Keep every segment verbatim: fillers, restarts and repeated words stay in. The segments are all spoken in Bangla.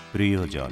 প্রিয়জন।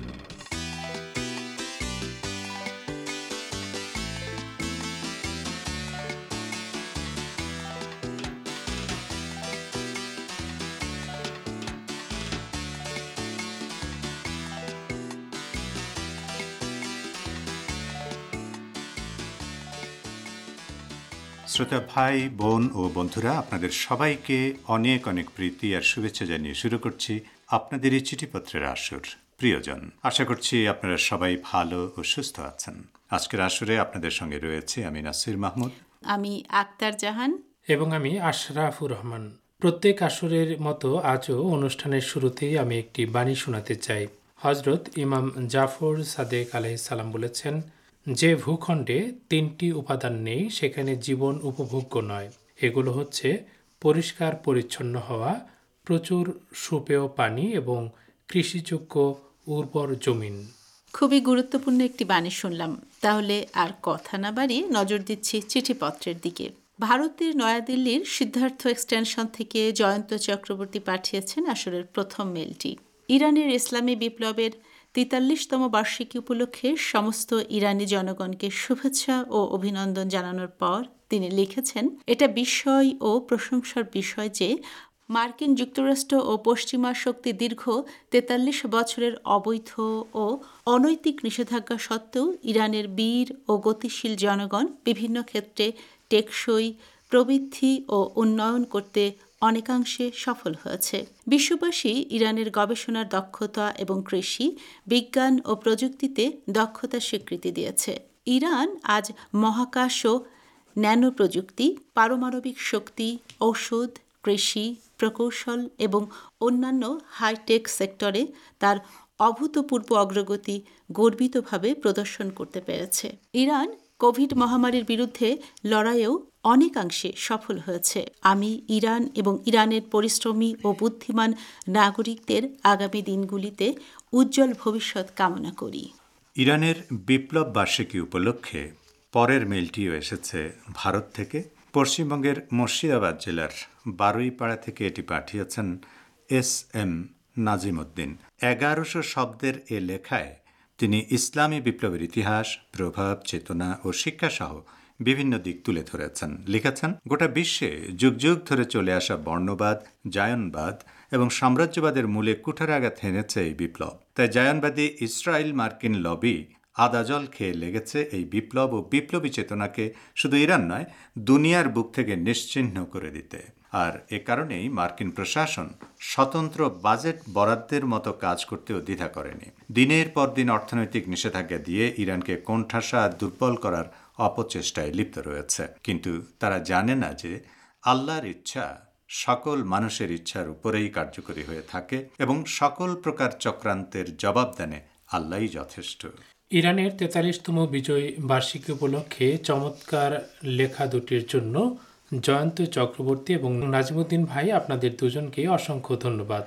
শ্রোতা ভাই, বোন ও বন্ধুরা, আপনাদের সবাইকে অনেক অনেক প্রীতি আর শুভেচ্ছা জানিয়ে শুরু করছি আপনাদের এই চিঠিপত্রের আসর প্রিয়জন। আশা করছি আপনারা সবাই ভালো ও সুস্থ আছেন। আজকের আসরে আপনাদের সঙ্গে রয়েছে আমি নাসির মাহমুদ, আমি আক্তার জাহান এবং আমি আশরাফুর রহমান। প্রত্যেক আসরের মতো আজও অনুষ্ঠানের শুরুতেই আমি একটি বাণী শোনাতে চাই। হজরত ইমাম জাফর সাদেক আলাইহিস সালাম বলেছেন, যে ভূখণ্ডে তিনটি উপাদান নেই সেখানে জীবন উপভোগ্য নয়। এগুলো হচ্ছে পরিষ্কার পরিচ্ছন্ন হওয়া, প্রচুর সুপেয় পানি এবং কৃষিযোগ্য উর্বর জমিন। খুবই গুরুত্বপূর্ণ একটি বাণী শুনলাম। তাহলে আর কথা না বাড়িয়ে নজর দিচ্ছি চিঠিপত্রের দিকে। ভারতের নয়াদিল্লির সিদ্ধার্থ এক্সটেনশন থেকে জয়ন্ত চক্রবর্তী পাঠিয়েছেন আসরের প্রথম মেলটি। ইরানের ইসলামী বিপ্লবের তেতাল্লিশতম বার্ষিকী উপলক্ষে সমস্ত ইরানি জনগণকে শুভেচ্ছা ও অভিনন্দন জানানোর পর তিনি লিখেছেন, এটা বিস্ময় ও প্রশংসার বিষয় যে মার্কিন যুক্তরাষ্ট্র ও পশ্চিমা শক্তি দীর্ঘ তেতাল্লিশ বছরের অবৈধ ও অনৈতিক নিষেধাজ্ঞা সত্ত্বেও ইরানের বীর ও গতিশীল জনগণ বিভিন্ন ক্ষেত্রে টেকসই প্রবৃদ্ধি ও উন্নয়ন করতে অনেকাংশে সফল হয়েছে। বিশ্ববাসী ইরানের গবেষণার দক্ষতা এবং কৃষি, বিজ্ঞান ও প্রযুক্তিতে দক্ষতার স্বীকৃতি দিয়েছে। ইরান আজ মহাকাশ ও ন্যানো প্রযুক্তি, পারমাণবিক শক্তি, ঔষধ, কৃষি, প্রকৌশল এবং অন্যান্য হাইটেক সেক্টরে তার অভূতপূর্ব অগ্রগতি গর্বিতভাবে প্রদর্শন করতে পেরেছে। ইরান কোভিড মহামারীর বিরুদ্ধে লড়াইয়েও অনেকাংশে সফল হয়েছে। আমি ইরান এবং ইরানের পরিশ্রমী ও বুদ্ধিমান নাগরিকদের আগামী দিনগুলিতে উজ্জ্বল ভবিষ্যৎ কামনা করি। ইরানের বিপ্লব বার্ষিকী উপলক্ষে পরের মেলটিও এসেছে ভারত থেকে। পশ্চিমবঙ্গের মুর্শিদাবাদ জেলার বারুইপাড়া থেকে এটি পাঠিয়েছেন এস এম নাজিম উদ্দিন। এগারোশো শব্দের এ লেখায় তিনি ইসলামী বিপ্লবের ইতিহাস, প্রভাব, চেতনা ও শিক্ষাসহ বিভিন্ন দিক তুলে ধরেছেন। লিখেছেন, গোটা বিশ্বে যুগ যুগ ধরে চলে আসা বর্ণবাদ, জায়নবাদ এবং সাম্রাজ্যবাদের মূলে কুঠারাঘাত হেনেছে এই বিপ্লব। তাই জায়নবাদী ইসরায়েল মার্কিন লবি আদাজল খেয়ে লেগেছে এই বিপ্লব ও বিপ্লবী চেতনাকে শুধু ইরান নয়, দুনিয়ার বুক থেকে নিশ্চিহ্ন করে দিতে। আর এ কারণেই মার্কিন প্রশাসন স্বতন্ত্র বাজেট বরাদ্দের মতো কাজ করতেও দ্বিধা করেনি। দিনের পর দিন অর্থনৈতিক নিষেধাজ্ঞা দিয়ে ইরানকে কোণঠাসা আর দুর্বল করার অপচেষ্টায় লিপ্ত রয়েছে। কিন্তু তারা জানে না যে আল্লাহর ইচ্ছা সকল মানুষের ইচ্ছার উপরেই কার্যকরী হয়ে থাকে এবং সকল প্রকার চক্রান্তের জবাবদানে আল্লাহই যথেষ্ট। ইরানের তেতাল্লিশতম বিজয় বার্ষিকী উপলক্ষে চমৎকার লেখা দুটির জন্য জয়ন্ত চক্রবর্তী এবং নাজিমুদ্দিন ভাই, আপনাদের দুজনকে অসংখ্য ধন্যবাদ।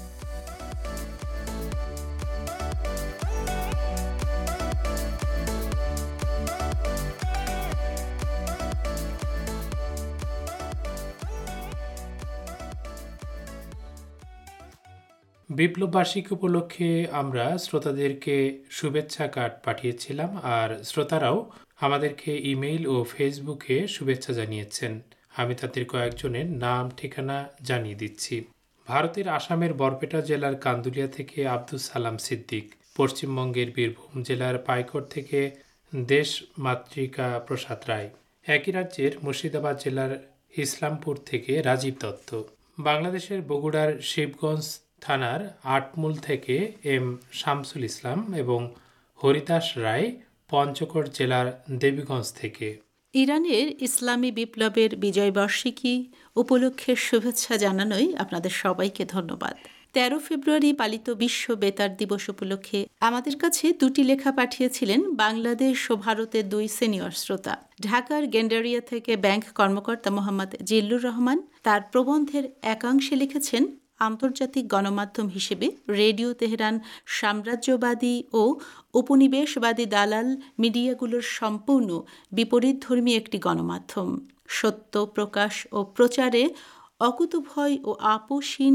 বিপ্লব বার্ষিকী উপলক্ষে আমরা শ্রোতাদেরকে শুভেচ্ছা কার্ড পাঠিয়েছিলাম, আর শ্রোতারাও আমাদেরকে ইমেইল ও ফেসবুকে শুভেচ্ছা জানিয়েছেন। আমি তাদের কয়েকজনের নাম ঠিকানা জানিয়ে দিচ্ছি। ভারতের আসামের বরপেটা জেলার কান্দুলিয়া থেকে আব্দুল সালাম সিদ্দিক, পশ্চিমবঙ্গের বীরভূম জেলার পাইকর থেকে দেশ মাতৃকা প্রসাদ রায়, একই রাজ্যের মুর্শিদাবাদ জেলার ইসলামপুর থেকে রাজীব দত্ত, বাংলাদেশের বগুড়ার শিবগঞ্জ থানার আটমূল থেকে এম শামসুল ইসলাম এবং হরিদাস রায়, পঞ্চগড় জেলার দেবীগঞ্জ থেকে। ইরানের ইসলামী বিপ্লবের বিজয়বার্ষিকী উপলক্ষে শুভেচ্ছা জানানোই আপনাদের সবাইকে ধন্যবাদ। তেরো ফেব্রুয়ারি পালিত বিশ্ব বেতার দিবস উপলক্ষে আমাদের কাছে দুটি লেখা পাঠিয়েছিলেন বাংলাদেশ ও ভারতের দুই সিনিয়র শ্রোতা। ঢাকার গেন্ডারিয়া থেকে ব্যাংক কর্মকর্তা মোহাম্মদ জিল্লুর রহমান তার প্রবন্ধের একাংশে লিখেছেন, আন্তর্জাতিক গণমাধ্যম হিসেবে রেডিও তেহরান সাম্রাজ্যবাদী ও উপনিবেশবাদী দালাল মিডিয়াগুলোর সম্পূর্ণ বিপরীতধর্মী একটি গণমাধ্যম। সত্য প্রকাশ ও প্রচারে অকুতভয় ও আপোষহীন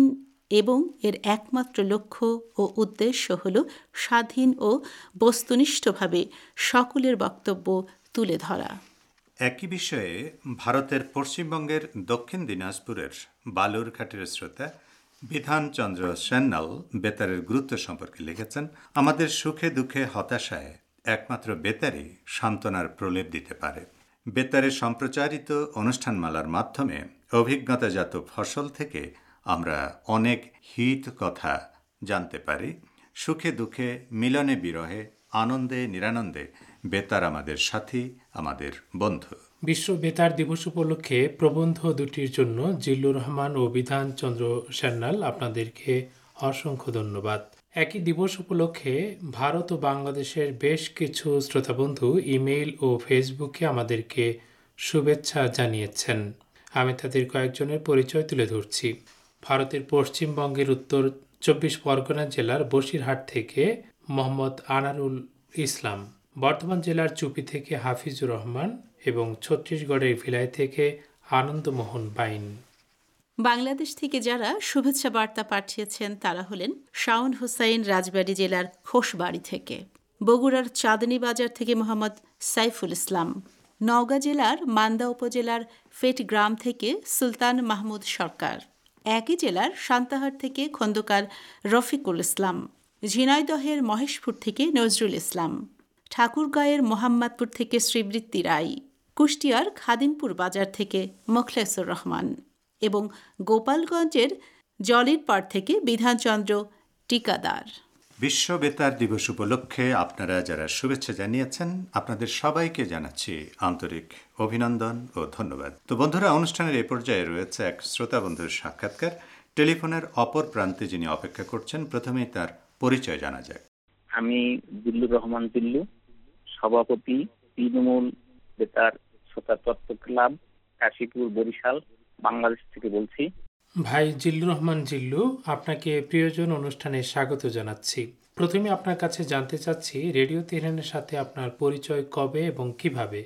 এবং এর একমাত্র লক্ষ্য ও উদ্দেশ্য হল স্বাধীন ও বস্তুনিষ্ঠভাবে সকলের বক্তব্য তুলে ধরা। একই বিষয়ে ভারতের পশ্চিমবঙ্গের দক্ষিণ দিনাজপুরের বালুরঘাটের শ্রোতা বিধানচন্দ্র সান্যাল বেতারের গুরুত্ব সম্পর্কে লিখেছেন, আমাদের সুখে দুঃখে হতাশায় একমাত্র বেতারই সান্ত্বনার প্রলেপ দিতে পারে। বেতারে সম্প্রচারিত অনুষ্ঠানমালার মাধ্যমে অভিজ্ঞতাজাত ফসল থেকে আমরা অনেক হিত কথা জানতে পারি। সুখে দুঃখে, মিলনে বিরহে, আনন্দে নিরানন্দে বেতার আমাদের সাথী, আমাদের বন্ধু। বিশ্ব বেতার দিবস উপলক্ষে প্রবন্ধ দুটির জন্য জিল্লুর রহমান ও বিধানচন্দ্র সান্যাল আপনাদেরকে অসংখ্য ধন্যবাদ। একই দিবস উপলক্ষে ভারত ও বাংলাদেশের বেশ কিছু শ্রোতাবন্ধু ইমেইল ও ফেসবুকে আমাদেরকে শুভেচ্ছা জানিয়েছেন। আমি তাদের কয়েকজনের পরিচয় তুলে ধরছি। ভারতের পশ্চিমবঙ্গের উত্তর চব্বিশ পরগনা জেলার বসিরহাট থেকে মোহাম্মদ আনারুল ইসলাম, বর্ধমান জেলার চুপি থেকে হাফিজুর রহমান এবং ছত্তিশগড়ের ভিলাই থেকে আনন্দমোহন বাইন। বাংলাদেশ থেকে যারা শুভেচ্ছা বার্তা পাঠিয়েছেন তারা হলেন শাওন হুসাইন, রাজবাড়ী জেলার খোসবাড়ি থেকে, বগুড়ার চাঁদনী বাজার থেকে মোহাম্মদ সাইফুল ইসলাম, নওগাঁ জেলার মান্দা উপজেলার ফেট গ্রাম থেকে সুলতান মাহমুদ সরকার, একই জেলার সান্তাহার থেকে খন্দকার রফিকুল ইসলাম, ঝিনাইদহের মহেশপুর থেকে নজরুল ইসলাম, ঠাকুরগাঁয়ের মোহাম্মদপুর থেকে শ্রীবৃত্তি রায়, কুষ্টিয়ার খাদিমপুর বাজার থেকে মোখলেসুর রহমান এবং গোপালগঞ্জের জলির পাড় থেকে বিধানচন্দ্র টিকাদার। বিশ্ব বেতার দিবস উপলক্ষে আপনারা যারা শুভেচ্ছা জানিয়েছেন, আপনাদের সবাইকে জানাচ্ছি আন্তরিক অভিনন্দন ও ধন্যবাদ। তো বন্ধুরা, অনুষ্ঠানের এ পর্যায়ে রয়েছে এক শ্রোতা বন্ধুর সাক্ষাৎকার। টেলিফোনের অপর প্রান্তে যিনি অপেক্ষা করছেন, প্রথমেই তার পরিচয় জানা যায়। আমি জিল্লুর রহমান জিল্লু, সভাপতি তৃণমূল বেতার শ্রোতা তত্ত্ব ক্লাব, কাশীপুর, বরিশাল, বাংলাদেশ থেকে বলছি। ভাই জিল্লুর রহমান জিল্লু, আপনাকে প্রিয়জন অনুষ্ঠানে স্বাগত জানাচ্ছি। প্রথমে আপনার কাছে জানতে চাচ্ছি, রেডিও তেহরানের সাথে আপনার পরিচয় কবে এবং কিভাবে?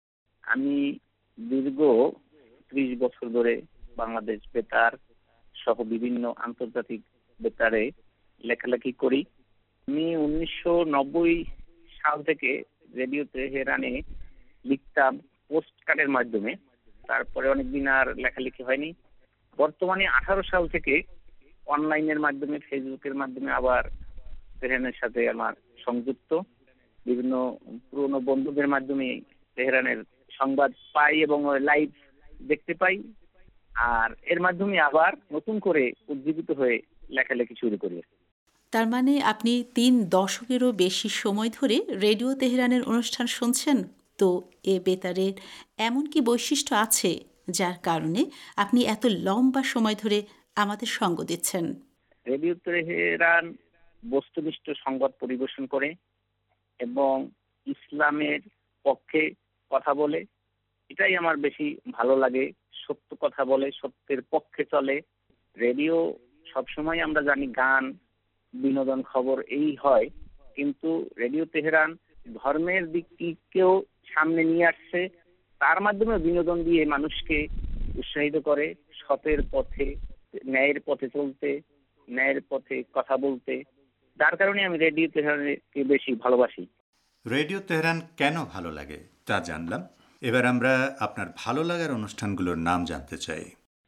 আমি দীর্ঘ ত্রিশ বছর ধরে বাংলাদেশ বেতার সহ বিভিন্ন আন্তর্জাতিক বেতারে লেখালেখি করি। আমি উনিশশো নব্বই সাল থেকে রেডিও তেহরানে লিখতাম পোস্ট কার্ডের মাধ্যমে, তারপরে অনেকদিন আর লেখালেখি হয়নি। বর্তমানে আঠারো সাল থেকে অনলাইনের মাধ্যমে, ফেসবুকের মাধ্যমে আবার তেহরানের সাথে আমার সংযুক্ত। বিভিন্ন পুরনো বন্ধুদের মাধ্যমে তেহরানের সংবাদ পাই এবং লাইভ দেখতে পাই, আর এর মাধ্যমে আবার নতুন করে উজ্জীবিত হয়ে লেখালেখি শুরু করি। তার মানে আপনি তিন দশকেরও বেশি সময় ধরে রেডিও তেহরানের অনুষ্ঠান শুনছেন। তো এ বেতারের এমন কি বৈশিষ্ট্য আছে যার কারণে আপনি এত লম্বা সময় ধরে আমাদের সঙ্গ দিচ্ছেন? রেডিও তেহরান বস্তুনিষ্ঠ সংবাদ পরিবেশন করে এবং ইসলামের পক্ষে কথা বলে, এটাই আমার বেশি ভালো লাগে। সত্য কথা বলে, সত্যের পক্ষে চলে। রেডিও সবসময় আমরা জানি গান, বিনোদন, খবর এই হয়, কিন্তু রেডিও তেহরান ধর্মের দিকটিকেও সামনে নিয়ে আসছে। তার মাধ্যমে বিনোদন দিয়ে মানুষকে উৎসাহিত করে সতের পথে, ন্যায়ের পথে চলতে, ন্যায়ের পথে কথা বলতে। যার কারণে আমি রেডিও তেহরানকে বেশি ভালোবাসি। রেডিও তেহরান কেন ভালো লাগে তা জানলাম। এবার আমরা আপনার ভালো লাগার অনুষ্ঠানগুলোর নাম জানতে চাই।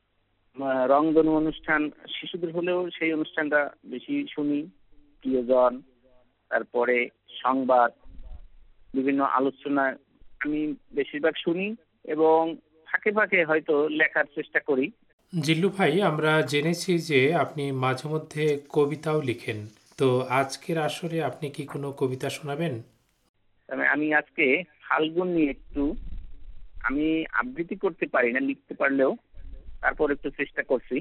রংধনু অনুষ্ঠান শিশুদের হলেও সেই অনুষ্ঠানটা বেশি শুনি। প্রিয়জন, তারপরে সংবাদ, বিভিন্ন আলোচনা আমি বেশিরভাগ শুনি এবং ফাঁকে ফাঁকে হয়তো লেখার চেষ্টা করি। জিল্লু ভাই, আমরা জেনেছি যে আপনি মাঝে মধ্যে কবিতাও লিখেন। তো আজকের আসরে আপনি কি কোনো কবিতা শোনাবেন? আমি আজকে ফাল্গুন নিয়ে একটু, আমি আবৃত্তি করতে পারি না, লিখতে পারলেও তারপর একটু চেষ্টা করছি।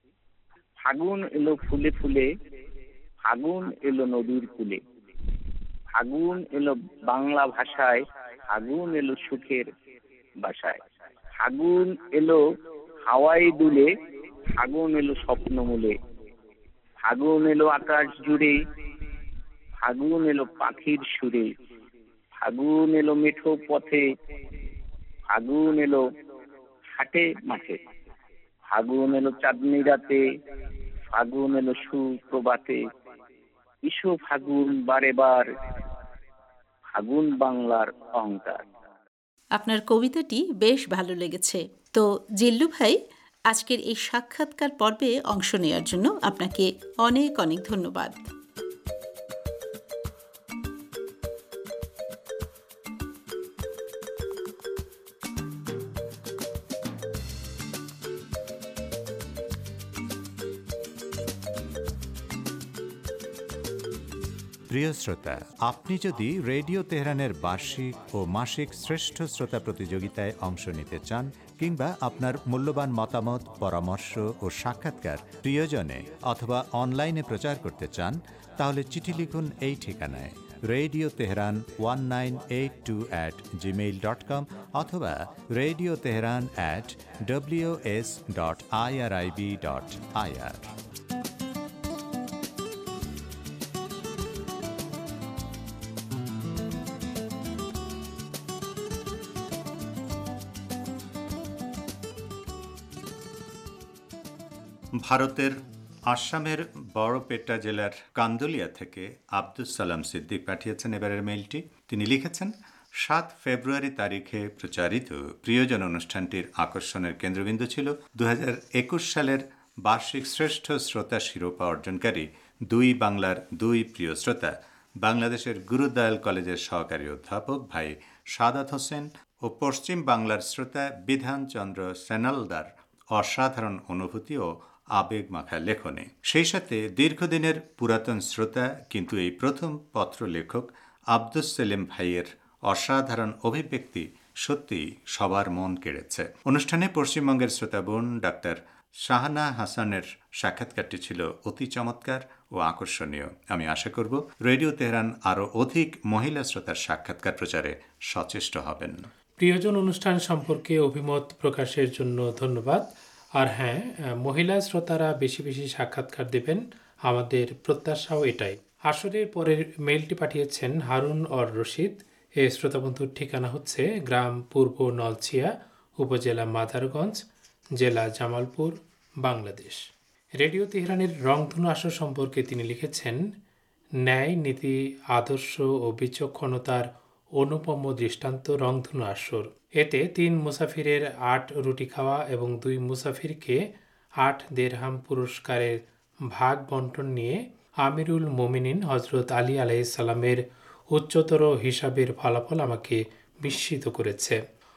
ফাগুন এলো ফুলে ফুলে, ফাগুন এলো নদীর কূলে, ফাগুন এলো বাংলা ভাষায়, ফাগুন এলো সুখের বাসায়, ফাগুন এলো হাওয়ায় দুলে, ফাগুন এলো স্বপ্ন মূলে, ফাগুন এলো আকাশ জুড়ে, ফাগুন এলো পাখির সুরে, ফাগুন এলো মেঠো পথে, ফাগুন এলো হাটে মাঠে, ফাগুন এলো চাঁদনি রাতে, ফাগুন এলো সুপ্রভাতে, ইসো ফাগুন বারে বার, ফাগুন বাংলার অহংকার। আপনার কবিতাটি বেশ ভালো লেগেছে। তো জিল্লু ভাই, আজকের এই সাক্ষাৎকার পর্বে অংশ নেওয়ার জন্য আপনাকে অনেক অনেক ধন্যবাদ। প্রিয় শ্রোতা, আপনি যদি রেডিও তেহরানের বার্ষিক ও মাসিক শ্রেষ্ঠ শ্রোতা প্রতিযোগিতায় অংশ নিতে চান কিংবা আপনার মূল্যবান মতামত, পরামর্শ ও সাক্ষাৎকার প্রিয়জনে অথবা অনলাইনে প্রচার করতে চান, তাহলে চিঠি লিখুন এই ঠিকানায় radio Tehran one nine eight two at Gmail dot com অথবা radio Tehran at W S dot I R I B dot I R. ভারতের আসামের বড়পেটা জেলার কান্দুলিয়া থেকে আব্দুস সালাম সিদ্দিক পাঠিয়েছেন এবারের মেইলটি। তিনি লিখেছেন, সাত ফেব্রুয়ারি তারিখে প্রচারিত প্রিয়জন অনুষ্ঠানটির আকর্ষণের কেন্দ্রবিন্দু ছিল দু হাজার একুশ সালের বার্ষিক শ্রেষ্ঠ শ্রোতা শিরোপা অর্জনকারী দুই বাংলার দুই প্রিয় শ্রোতা, বাংলাদেশের গুরুদয়াল কলেজের সহকারী অধ্যাপক ভাই সাদাত হোসেন ও পশ্চিম বাংলার শ্রোতা বিধানচন্দ্র সেনালদার অসাধারণ অনুভূতি ও আবেগ মাখা লেখনে। সেই সাথে দীর্ঘদিনের পুরাতন শ্রোতা কিন্তু এই প্রথম পত্র লেখক আব্দুস সেলিম ভাইয়ের অসাধারণ অভিব্যক্তি সত্যি সবার মন কেড়েছে। অনুষ্ঠানে পশ্চিমবঙ্গের শ্রোতাবোন ডাক্তার শাহানা হাসানের সাক্ষাৎকারটি ছিল অতি চমৎকার ও আকর্ষণীয়। আমি আশা করব রেডিও তেহরান আরও অধিক মহিলা শ্রোতার সাক্ষাৎকার প্রচারে সচেষ্ট হবেন। প্রিয়জন অনুষ্ঠান সম্পর্কে অভিমত প্রকাশের জন্য ধন্যবাদ। আর হ্যাঁ, মহিলা শ্রোতারা বেশি বেশি সাক্ষাৎকার দেবেন, আমাদের প্রত্যাশাও এটাই। আসরের পরের মেইলটি পাঠিয়েছেন হারুন অর রশিদ। এই শ্রোতাবন্ধুর ঠিকানা হচ্ছে গ্রাম পূর্ব নলছিয়া, উপজেলা মাদারগঞ্জ, জেলা জামালপুর, বাংলাদেশ। রেডিও তেহরানের রংধনু আসর সম্পর্কে তিনি লিখেছেন, ন্যায়, নীতি, আদর্শ ও বিচক্ষণতার অনুপম দৃষ্টান্ত রংধনু আসর। এতে তিন মুসাফিরের আট রুটি খাওয়া এবং দুই মুসাফিরকে আট দেড়হাম পুরস্কারের ভাগ বন্টন নিয়ে আমিরুল মোমিনিন হজরত আলী আলাইহিসসালামের উচ্চতর হিসাবের ফলাফল আমাকে বিস্মিত করেছে।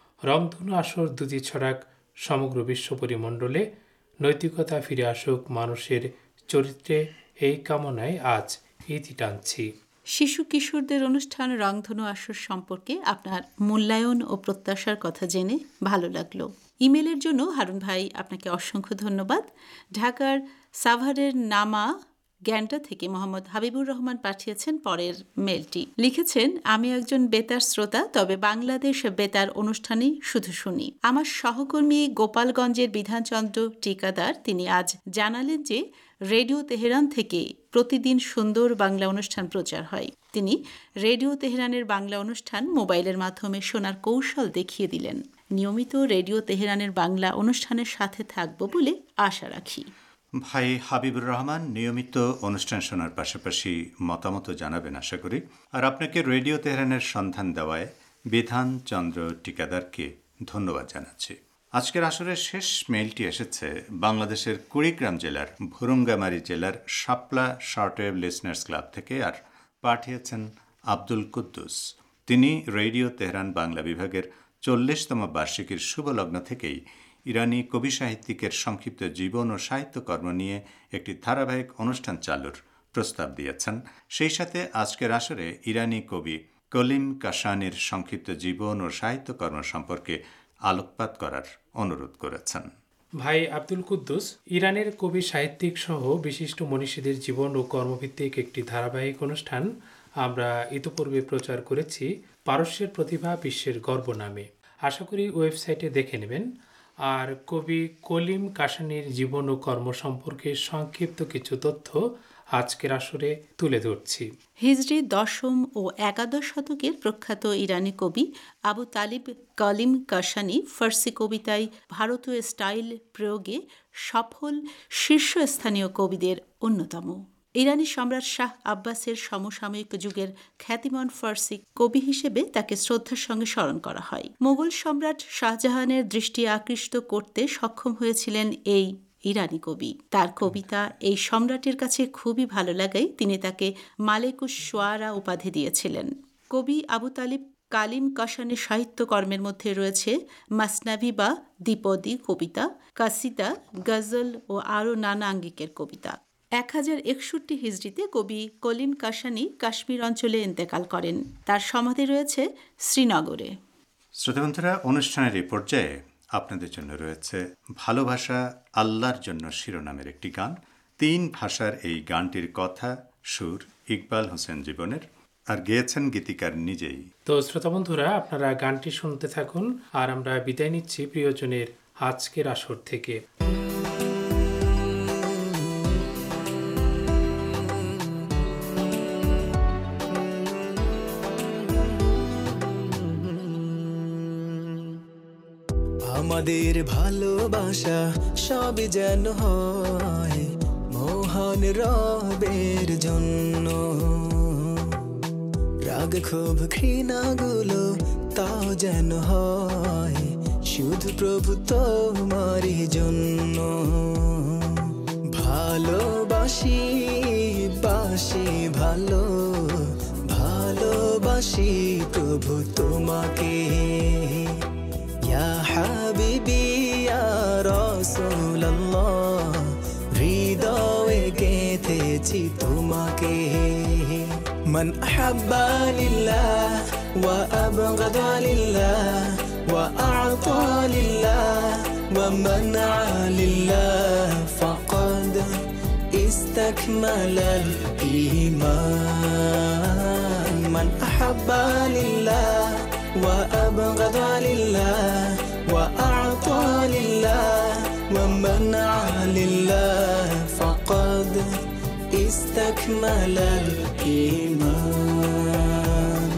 রংধনু আসর দুটি ছড়াক সমগ্র বিশ্ব পরিমণ্ডলে, নৈতিকতা ফিরে আসুক মানুষের চরিত্রে, এই কামনায় আজ ইতি টানছি। শিশু কিশোরদের অনুষ্ঠান রংধনু আসর সম্পর্কে আপনার মূল্যায়ন ও প্রত্যাশার কথা জেনে ভালো লাগলো। ইমেলের জন্য হারুন ভাই আপনাকে অসংখ্য ধন্যবাদ। ঢাকার সাভারের নামা গ্যান্ডা থেকে মোহাম্মদ হাবিবুর রহমান পাঠিয়েছেন পরের মেলটি। লিখেছেন, আমি একজন বেতার শ্রোতা, তবে বাংলাদেশ বেতার অনুষ্ঠানই শুধু শুনি। আমার সহকর্মী গোপালগঞ্জের বিধানচন্দ্র টিকাদার তিনি আজ জানালেন যে রেডিও তেহরান থেকে প্রতিদিন সুন্দর বাংলা অনুষ্ঠান প্রচার হয়। তিনি রেডিও তেহরানের বাংলা অনুষ্ঠান মোবাইলের মাধ্যমে শোনার কৌশল দেখিয়ে দিলেন। নিয়মিত রেডিও তেহরানের বাংলা অনুষ্ঠানের সাথে থাকব বলে আশা রাখি। ভাই হাবিবুর রহমান নিয়মিত অনুষ্ঠান শোনার পাশাপাশি মতামত জানাবেন আশা করি। আর আপনাকে রেডিও তেহরানের সন্ধান দেওয়ায় বিধানচন্দ্র টিকাদারকে ধন্যবাদ জানাচ্ছি। আজকের আসরের শেষ মেইলটি এসেছে বাংলাদেশের কুড়িগ্রাম জেলার ভুরুঙ্গামারী জেলার শাপলা শর্টওয়েভ লিসনার্স ক্লাব থেকে, আর পাঠিয়েছেন আব্দুল কুদ্দুস। তিনি রেডিও তেহরান বাংলা বিভাগের চল্লিশতম বার্ষিকীর শুভলগ্ন থেকেই ইরানি কবি সাহিত্যিকের সংক্ষিপ্ত জীবন ও সাহিত্যকর্ম নিয়ে একটি ধারাবাহিক অনুষ্ঠান চালুর প্রস্তাব দিয়েছেন। সেই সাথে আজকের আসরে ইরানি কবি কলিম কাশানির সংক্ষিপ্ত জীবন ও সাহিত্যকর্ম সম্পর্কে আলোকপাত করার অনুরোধ করেছেন। ভাই আব্দুল কুদ্দুস ইরানের কবি সাহিত্যিক সহ বিশিষ্ট মনীষীদের জীবন ও কর্মভিত্তিক একটি ধারাবাহিক অনুষ্ঠান আমরা ইতোপূর্বে প্রচার করেছি, পারস্যের প্রতিভা বিশ্বের গর্ব নামে। আশা করি ওয়েবসাইটে দেখে নেবেন। আর কবি কলিম কাশানির জীবন ও কর্ম সম্পর্কে সংক্ষিপ্ত কিছু তথ্য আজকের আসরে তুলে ধরছি। হিজরি দশম ও একাদশ শতকের প্রখ্যাত ইরানি কবি আবু তালিব কালিম কাশানি ফার্সি কবিতায় ভারতীয় স্টাইল প্রয়োগে সফল শীর্ষস্থানীয় কবিদের অন্যতম। ইরানি সম্রাট শাহ আব্বাসের সমসাময়িক যুগের খ্যাতিমান ফার্সি কবি হিসেবে তাকে শ্রদ্ধার সঙ্গে স্মরণ করা হয়। মোগল সম্রাট শাহজাহানের দৃষ্টি আকৃষ্ট করতে সক্ষম হয়েছিলেন এই ইরানি কবি। তার কবিতা এই সম্রাটের কাছে খুবই ভালো লাগায় তিনি তাকে মালেকুশ শোয়ারা উপাধি দিয়েছিলেন। কবি আবু তালিব কালিম কাশানের সাহিত্যকর্মের মধ্যে রয়েছে মাসনাভি বা দ্বিপদী কবিতা, কাসিদা, গজল ও আরও নানা আঙ্গিকের কবিতা। এক হাজার একষট্টি হিজড়িতে কবি কলিম কাশানি কাশ্মীর অঞ্চলে ইন্তেকাল করেন। তার সমাধি রয়েছে শ্রীনগরে। শ্রোতাবন্ধুরা, অনুষ্ঠানের এই পর্যায়ে আপনাদের জন্য রয়েছে ভালোবাসা আল্লাহর জন্য শিরোনামের একটি গান। তিন ভাষার এই গানটির কথা সুর ইকবাল হোসেন জীবনের, আর গেয়েছেন গীতিকার নিজেই। তো শ্রোতাবন্ধুরা, আপনারা গানটি শুনতে থাকুন আর আমরা বিদায় নিচ্ছি প্রিয়জনের আজকের আসর থেকে। আমাদের ভালোবাসা সব যেন হয় মহান রবের জন্য, রাগ ক্ষোভ ঘৃণাগুলো তাও যেন হয় শুধু প্রভু তোমারই জন্য। ভালোবাসি বাসি ভালো ভালোবাসি প্রভু তোমাকে, ইয়া হাবিবি ইয়া রাসূলুল্লাহ, হৃদয়ে গেঁথেছি তোমাকে। মান আহাব্বা লিল্লাহ ওয়া আবগাদা লিল্লাহ ওয়া আ'তা লিল্লাহ ওয়া মানআ লিল্লাহ ফাকাদ ইসতাকমালাল ঈমান। মান আহাব্বা লিল্লাহ وأبغض لله وأعطى لله ومنع لله فقد استكمل الإيمان.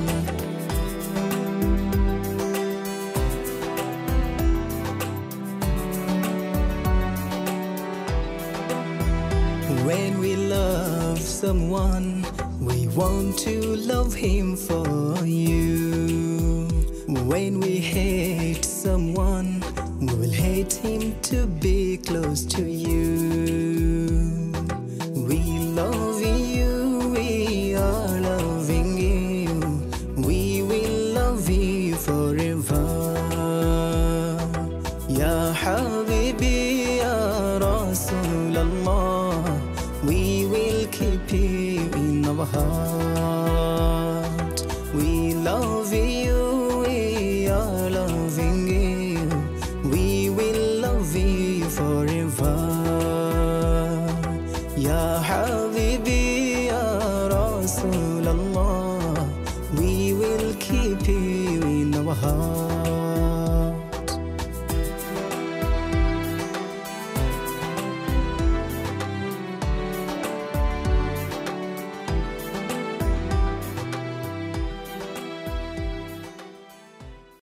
When we love someone, we want to love him for you. When we hate someone, we will hate him to be close to you. We love you, we are loving you, we will love you forever. Ya Habibi, Ya Rasulallah, we will keep you in our heart.